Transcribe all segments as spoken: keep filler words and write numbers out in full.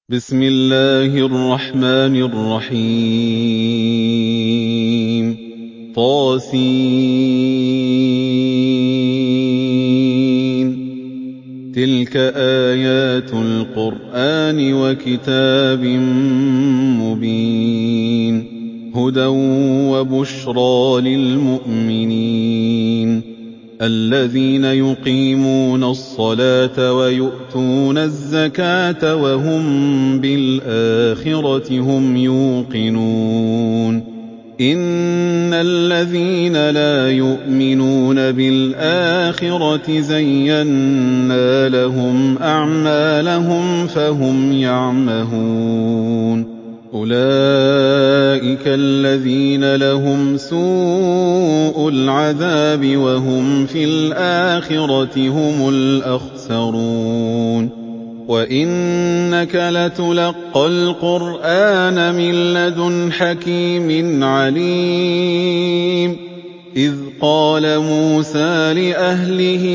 بسم الله الرحمن الرحيم طاسين تلك آيات القرآن وكتاب مبين هدى وبشرى للمؤمنين الذين يقيمون الصلاة ويؤتون الزكاة وهم بالآخرة هم يوقنون إن الذين لا يؤمنون بالآخرة زينا لهم أعمالهم فهم يعمهون أولئك الذين لهم سوء العذاب وهم في الآخرة هم الأخسرون وإنك لتلقى القرآن من لدن حكيم عليم إذ قال موسى لأهله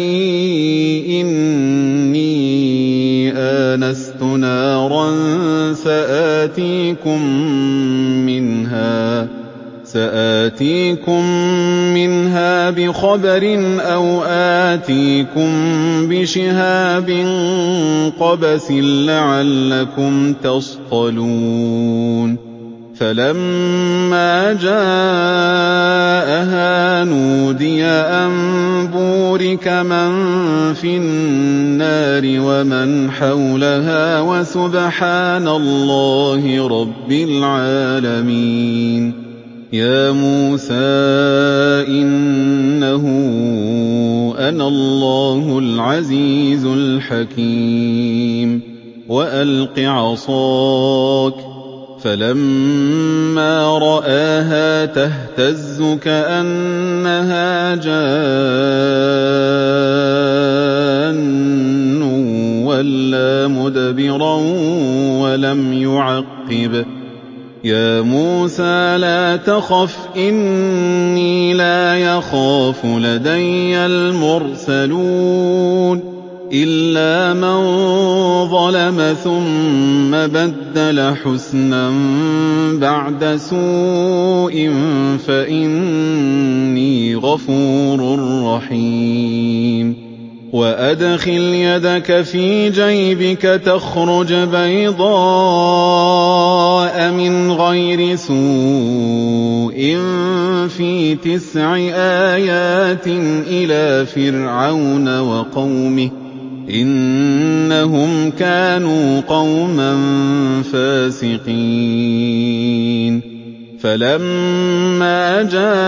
إني آنست نارا سآتيكم منها سآتيكم منها بخبر أو آتيكم بشهاب قبس لعلكم تصطلون فلما جاءها نودي أن بورك من في النار ومن حولها وسبحان الله رب العالمين يا موسى إنه أنا الله العزيز الحكيم وألق عصاك فلما رآها تهتز كأنها جان ولا مدبرا ولم يعقب يا موسى لا تخف إني لا يخاف لدي المرسلون إلا من ظلم ثم بدل حسنا بعد سوء فإني غفور رحيم وأدخل يدك في جيبك تخرج بيضاء من غير سوء في تسع آيات إلى فرعون وقومه إنهم كانوا قوما فاسقين فلما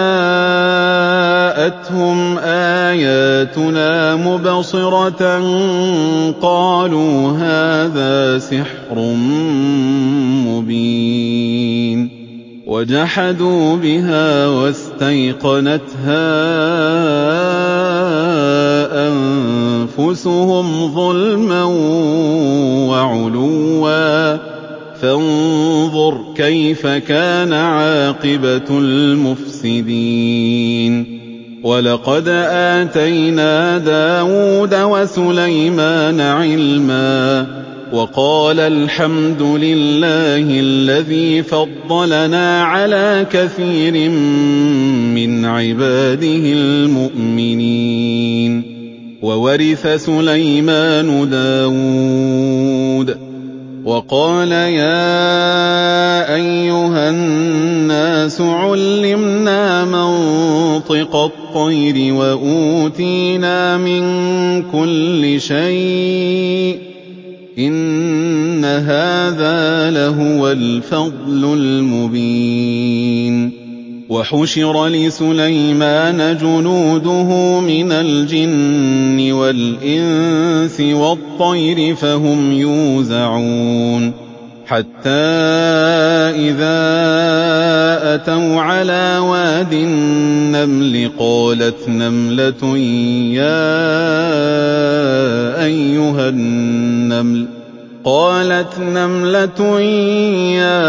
جاءتهم آياتنا مبصرة قالوا هذا سحر مبين وجحدوا بها واستيقنتها أنفسهم ظلما وعلوا فانظر كيف كان عاقبة المفسدين ولقد آتينا داود وسليمان علما وقال الحمد لله الذي فضلنا على كثير من عباده المؤمنين وورث سليمان داود وقال يا أيها الناس علمنا منطق الطير وأوتينا من كل شيء إن هذا لهو الفضل المبين وحشر لسليمان جنوده من الجن والإنس والطير فهم يوزعون حتى إذا أتوا على واد النمل قالت نملة يا أيها النمل قالت نملة يا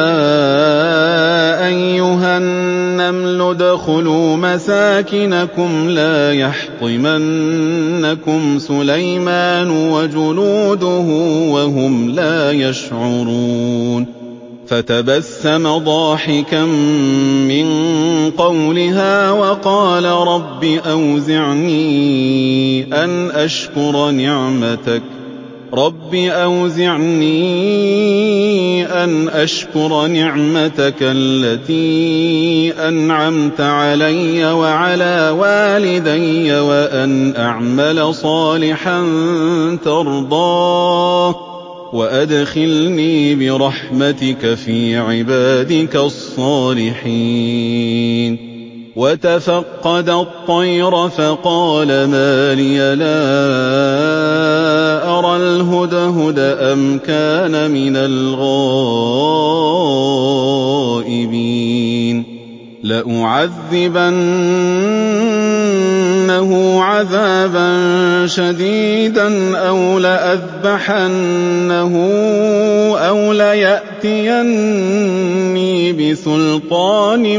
أيها النمل ادخلوا مساكنكم لا يحطمنكم سليمان وجنوده وهم لا يشعرون فتبسم ضاحكا من قولها وقال رب أوزعني أن أشكر نعمتك رب أوزعني أن أشكر نعمتك التي أنعمت علي وعلى والدي وأن أعمل صالحا ترضاه وأدخلني برحمتك في عبادك الصالحين وتفقد الطير فقال ما لي لا أرى الهدهد أم كان من الغائبين لأعذبنه عذابا شديدا أو لأذبحنه أو ليأتيني بسلطان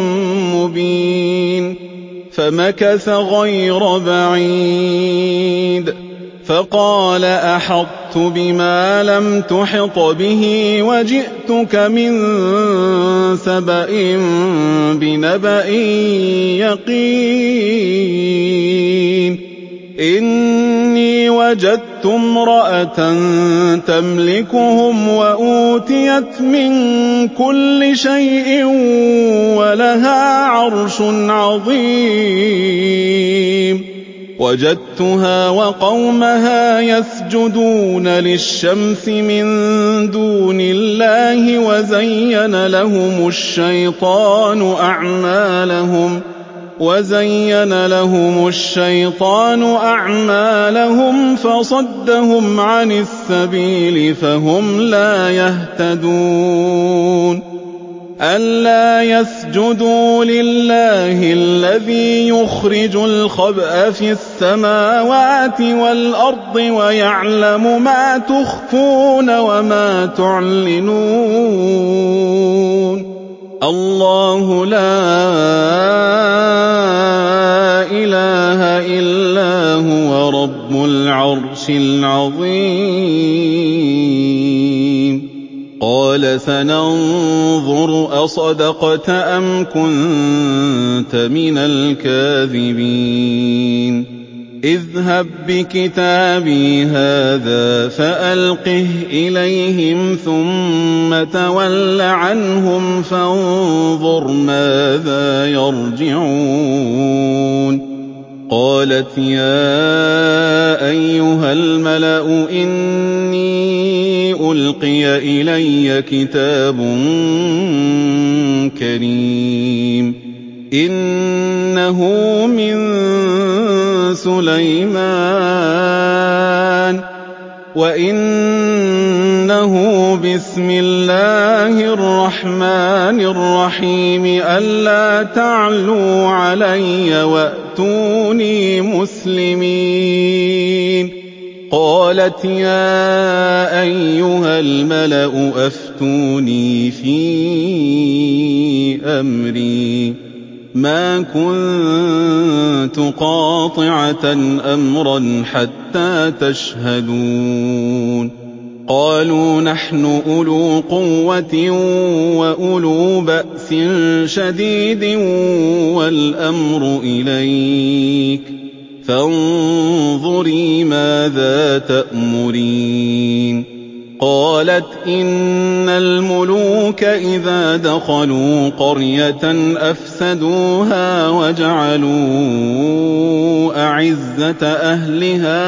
مبين فمكث غير بعيد فقال أحطت بما لم تحط به وجئتك من سبأ بنبأ يقين إني وجدت امرأة تملكهم وأوتيت من كل شيء ولها عرش عظيم وجدتها وقومها يسجدون للشمس من دون الله وزين لهم الشيطان أعمالهم وزين لهم الشيطان أعمالهم فصدهم عن السبيل فهم لا يهتدون ألا يسجدوا لله الذي يخرج الخبأ في السماوات والأرض ويعلم ما تخفون وما تعلنون الله لا إله إلا هو رب العرش العظيم قال سننظر أصدقت أم كنت من الكاذبين اذهب بكتابي هذا فألقه إليهم ثم تول عنهم فانظر ماذا يرجعون قالت يا أيها الملأ إني ألقي إلي كتاب كريم إنه من سليمان وإنه بسم الله الرحمن الرحيم ألا تعلوا علي وأتوني مسلمين قالت يا أيها الملأ أفتوني في أمري ما كنت قاطعة أمرا حتى تشهدون قالوا نحن أولو قوة وأولو بأس شديد والأمر إليك فانظري ماذا تأمرين قالت إن الملوك إذا دخلوا قرية أفسدوها وجعلوا أعزة أهلها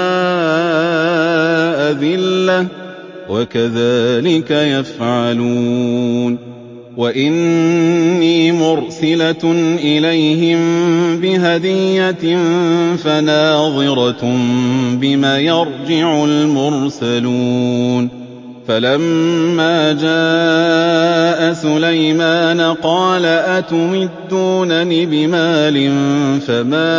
أذلة وكذلك يفعلون وإني مرسلة إليهم بهدية فناظرة بما يرجع المرسلون فلما جاء سليمان قال أتمدونني بمال فما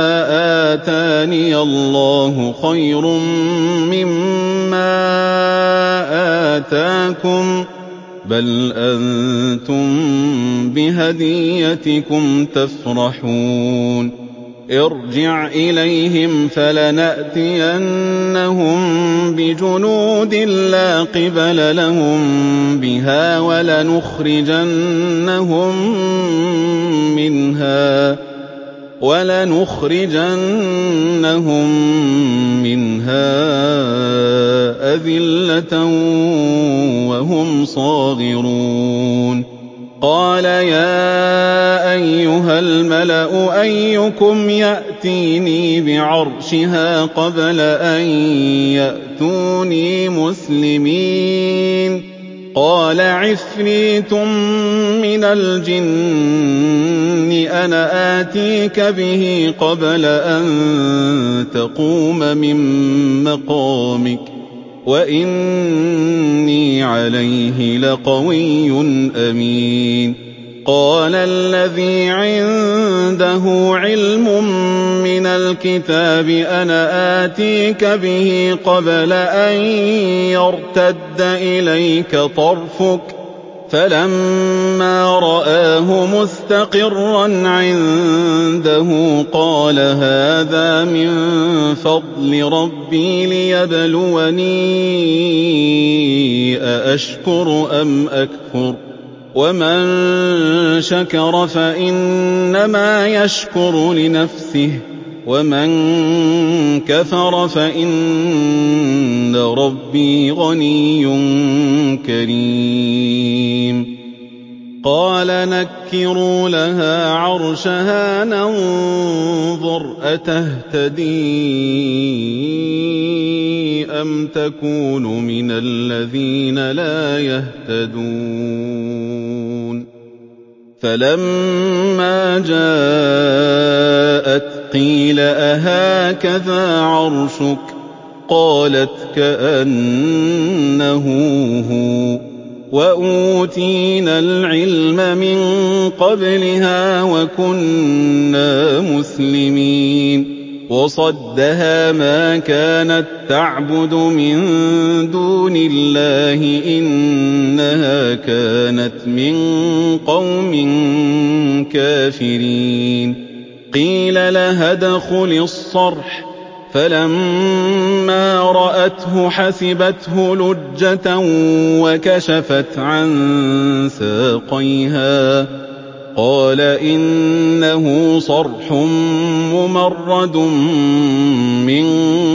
آتاني الله خير مما هداكم بل أنتم بهديتكم تفرحون ارجع إليهم فلنأتينهم بجنود لا قبل لهم بها ولنخرجنهم منها ولنخرجنهم منها أذلة وهم صاغرون قال يا أيها الملأ أيكم يأتيني بعرشها قبل أن يأتوني مسلمين قال عفريت من الجن أنا آتيك به قبل أن تقوم من مقامك وإني عليه لقوي أمين قال الذي عنده علم من الكتاب أنا آتيك به قبل أن يرتد إليك طرفك فلما رآه مستقرا عنده قال هذا من فضل ربي ليبلوني أأشكر أم أكفر ومن شكر فإنما يشكر لنفسه ومن كفر فإن ربي غني كريم قال نكروا لها عرشها ننظر أتهتدي أم تكون من الذين لا يهتدون فلما جاءت قيل أهكذا عرشك قالت كأنه هو وأوتينا العلم من قبلها وكنا مسلمين وصدها ما كانت تعبد من دون الله إنها كانت من قوم كافرين قيل لها ادخل الصرح فلما رأته حسبته لجة وكشفت عن ساقيها قال إنه صرح ممرد من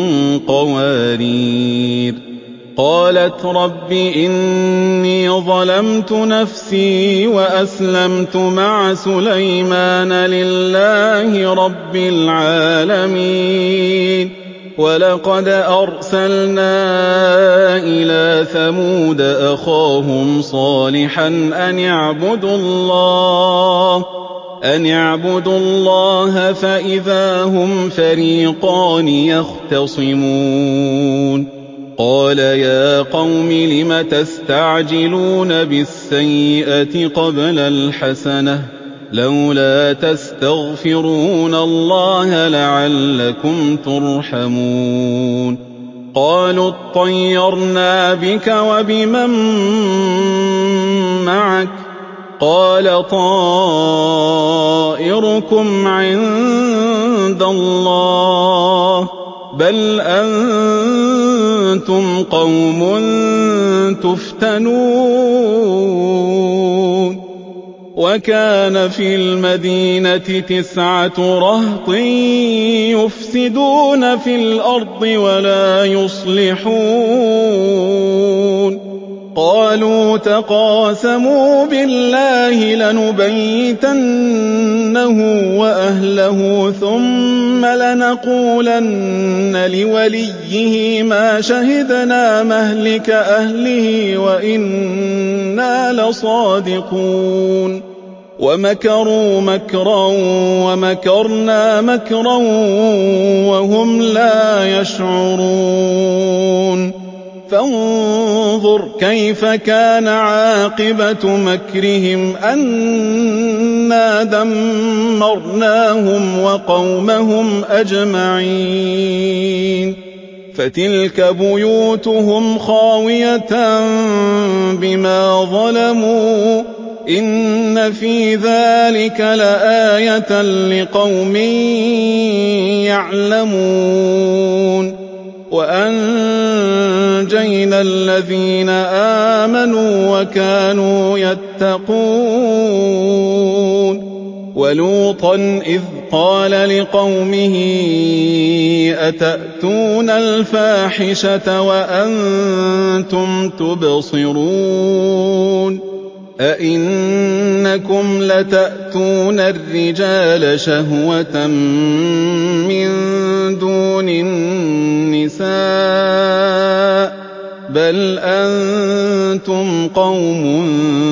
قوارير قالت رب إني ظلمت نفسي وأسلمت مع سليمان لله رب العالمين ولقد أرسلنا إلى ثمود أخاهم صالحا أن اعبدوا الله أن اعبدوا الله فإذا هم فريقان يختصمون قال يا قوم لم تستعجلون بالسيئة قبل الحسنة لولا تستغفرون الله لعلكم ترحمون قالوا اطيرنا بك وبمن معك قال طائركم عند الله بل أنتم قوم تفتنون وكان في المدينة تسعة رهط يفسدون في الأرض ولا يصلحون قالوا تقاسموا بالله لنبيتنه وأهله ثم لنقولن لوليه ما شهدنا مهلك أهله وإنا لصادقون ومكروا مكرا ومكرنا مكرا وهم لا يشعرون فانظر كيف كان عاقبة مكرهم أنا دمرناهم وقومهم أجمعين فتلك بيوتهم خاوية بما ظلموا إن في ذلك لآية لقوم يعلمون وأنجينا الذين آمنوا وكانوا يتقون ولوطا إذ قال لقومه أتأتون الفاحشة وأنتم تبصرون أئنكم لتأتون الرجال شهوة من دون النساء بل أنتم قوم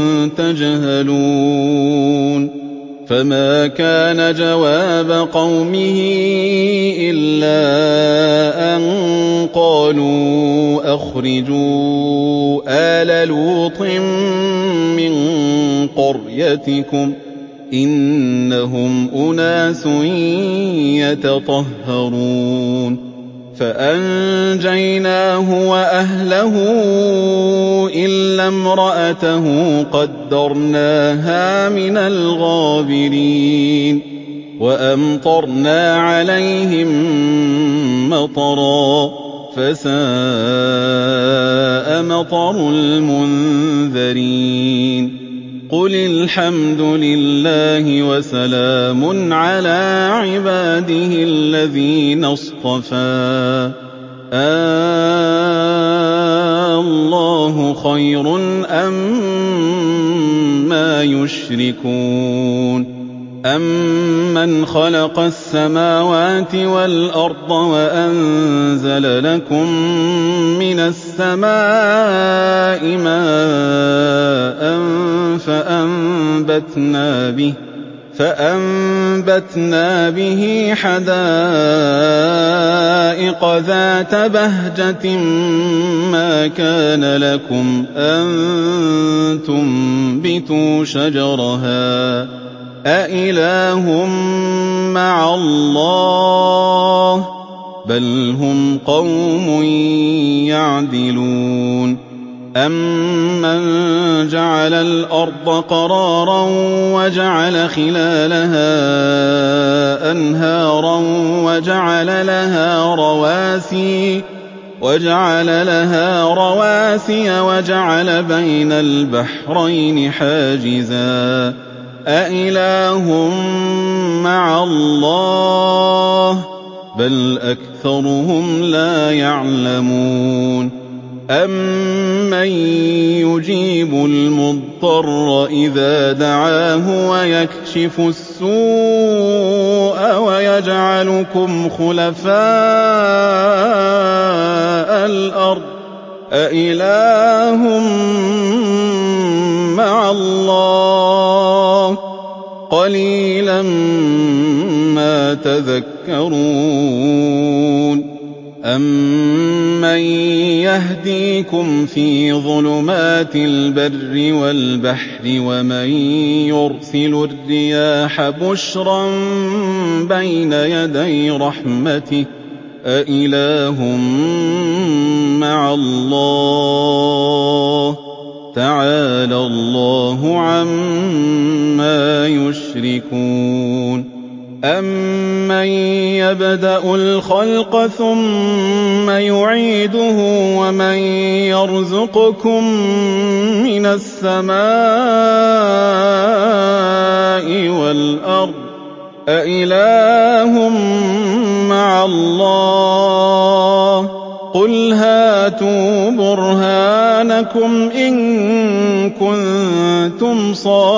تجهلون فما كان جواب قومه إلا أن قالوا أخرجوا آل لوط من قريتكم إنهم أناس يتطهرون فأنجيناه وأهله إلا امرأته قدرناها من الغابرين وأمطرنا عليهم مطرا فساء مطر المنذرين قل الحمد لله وسلام على عباده الذين اصطفى الله خير أما يشركون أمن خلق السماوات والأرض وأنزل لكم من السماء ماء فأنبتنا به فأنبتنا به حدائق ذات بهجة ما كان لكم أن تنبتوا شجرها أإله مع الله بل هم قوم يعدلون أمن جعل الأرض قرارا وجعل خلالها أنهارا وجعل لها رواسي وجعل لها رواسي وجعل بين البحرين حاجزا أإله مع الله بل أكثرهم لا يعلمون أمن يجيب المضطر إذا دعاه ويكشف السوء ويجعلكم خلفاء الأرض أإله مع الله قليلا ما تذكرون أمن يهديكم في ظلمات البر والبحر ومن يرسل الرياح بشرا بين يدي رحمته أإله مع الله تعالى الله عما يشركون أمن يبدأ الخلق ثم يعيده ومن يرزقكم من السماء والأرض أإله مع الله قل هاتوا برهانكم إن كنتم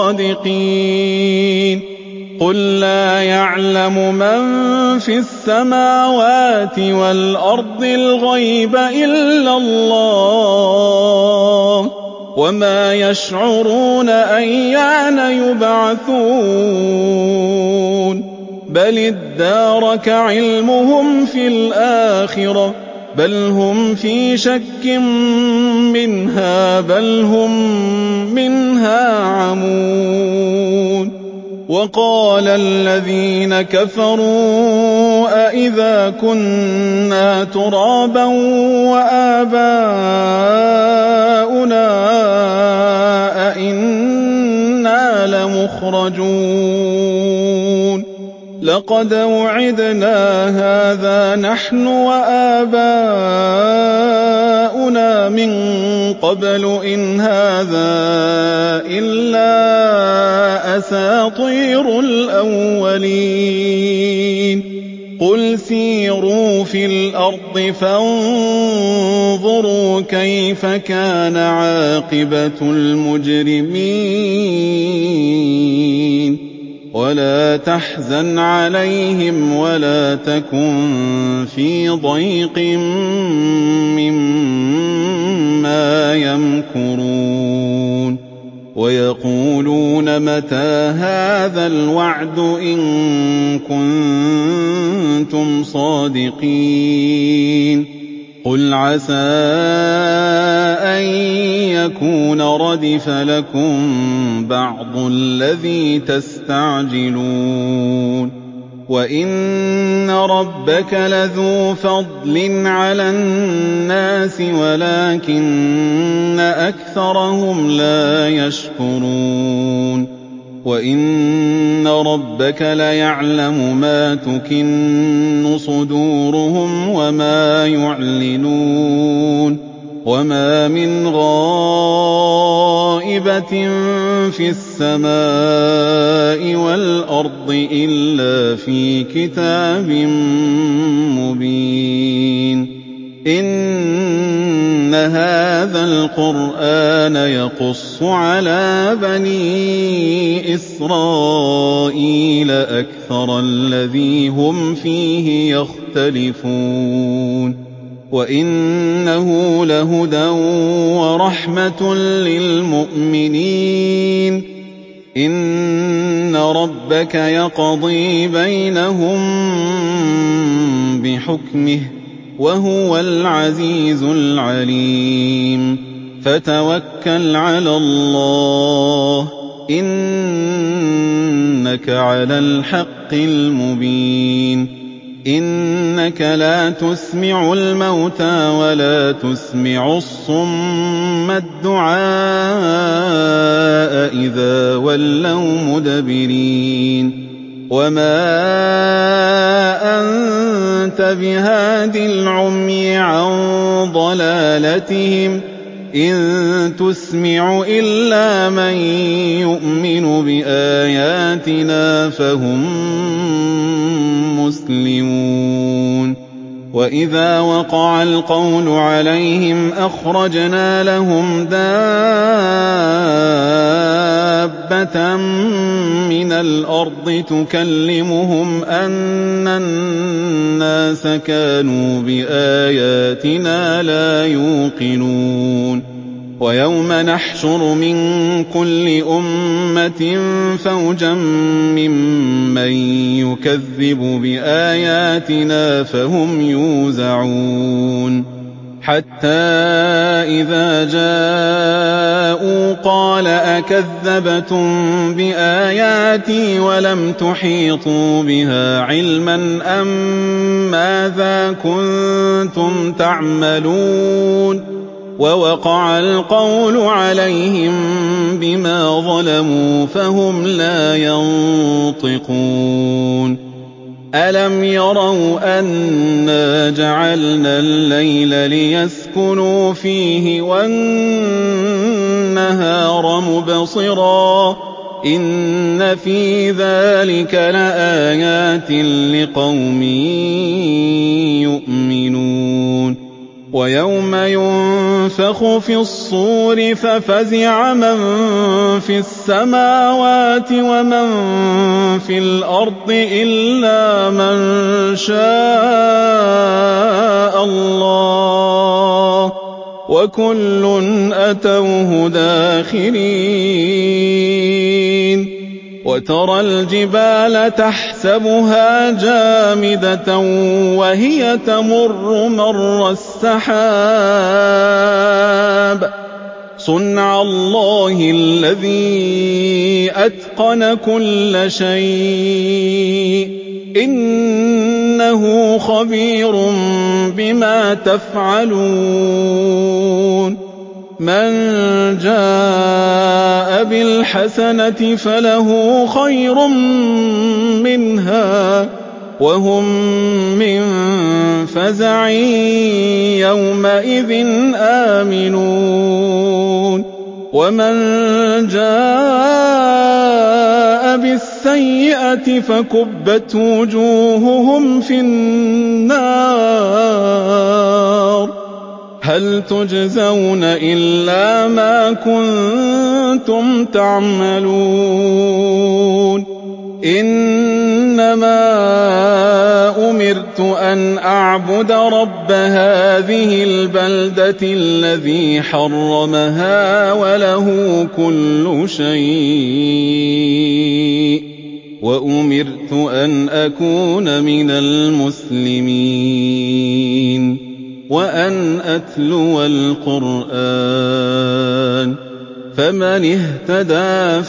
صادقين قل لا يعلم من في السماوات والأرض الغيب إلا الله وما يشعرون أيان يبعثون بل ادارك علمهم في الآخرة بل هم في شك منها بل هم منها عمون وقال الذين كفروا أئذا كنا ترابا وآباؤنا أئنا لمخرجون لقد وعدنا هذا نحن وآباؤنا من قبل إن هذا إلا أساطير الأولين قل سيروا في الأرض فانظروا كيف كان عاقبة المجرمين ولا تحزن عليهم ولا تكن في ضيق مما يمكرون ويقولون متى هذا الوعد إن كنتم صادقين قل عسى أن يكون ردف لكم بعض الذي تستعجلون وإن ربك لذو فضل على الناس ولكن أكثرهم لا يشكرون وإن ربك ليعلم ما تكن صدورهم وما يعلنون وما من غائبة في السماء والأرض إلا في كتاب مبين إن هذا القرآن يقص على بني إسرائيل أكثر الذي هم فيه يختلفون وإنه لهدى ورحمة للمؤمنين إن ربك يقضي بينهم بحكمه وهو العزيز العليم فتوكل على الله إنك على الحق المبين إنك لا تسمع الموتى ولا تسمع الصم الدعاء إذا ولوا مدبرين وما أنت بهاد العمي عن ضلالتهم إن تسمع إلا من يؤمن بآياتنا فهم مسلمون وإذا وقع القول عليهم أخرجنا لهم دابة من الأرض تكلمهم أن الناس كانوا بآياتنا لا يوقنون ويوم نحشر من كل أمة فوجا ممن يكذب بآياتنا فهم يوزعون حتى إذا جاءوا قال أكذبتم بآياتي ولم تحيطوا بها علما أم ماذا كنتم تعملون ووقع القول عليهم بما ظلموا فهم لا ينطقون ألم يروا أنا جعلنا الليل ليسكنوا فيه والنهار مبصرا إن في ذلك لآيات لقوم يؤمنون ويوم ينفخ في الصور ففزع من في السماوات ومن في الأرض إلا من شاء الله وكل أتوه داخرين وترى الجبال تحسبها جامدة وهي تمر مر السحاب صُنْعَ اللَّهِ الَّذِي أَتْقَنَ كُلَّ شَيْءٍ ۚ إِنَّهُ خَبِيرٌ بِمَا تَفْعَلُونَ مَن جَاءَ بِالْحَسَنَةِ فَلَهُ خَيْرٌ مِّنْهَا وَهُم مِّن فَزَعٍ يَوْمَئِذٍ آمِنُونَ وَمَن جَاءَ بِالسَّيِّئَةِ فَكُبَّتْ وُجُوهُهُمْ فِي النَّارِ هَلْ تُجْزَوْنَ إِلَّا مَا كُنتُمْ تَعْمَلُونَ إِنَّمَا أُمِرْتُ أَنْ أَعْبُدَ رَبَّ هَٰذِهِ الْبَلْدَةِ الَّذِي حَرَّمَهَا وَلَهُ كُلُّ شَيْءٍ وَأُمِرْتُ أَنْ أَكُونَ مِنَ الْمُسْلِمِينَ وَأَنْ أَتْلُوَ الْقُرْآنَ فَمَنِ اهْتَدَىٰ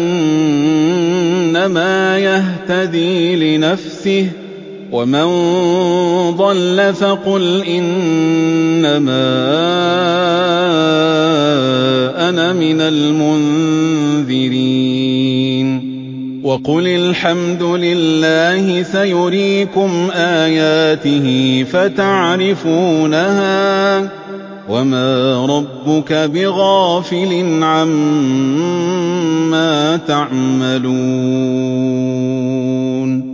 فَإِنَّمَا يَهْتَدِي لِنَفْسِهِ وَمَن ضَلَّ فَقُلْ إِنَّمَا أَنَا مِنَ الْمُنذِرِينَ وَقُلِ الْحَمْدُ لِلَّهِ سَيُرِيكُمْ آيَاتِهِ فَتَعْرِفُونَهَا ۚ وَمَا رَبُّكَ بِغَافِلٍ عَمَّا تَعْمَلُونَ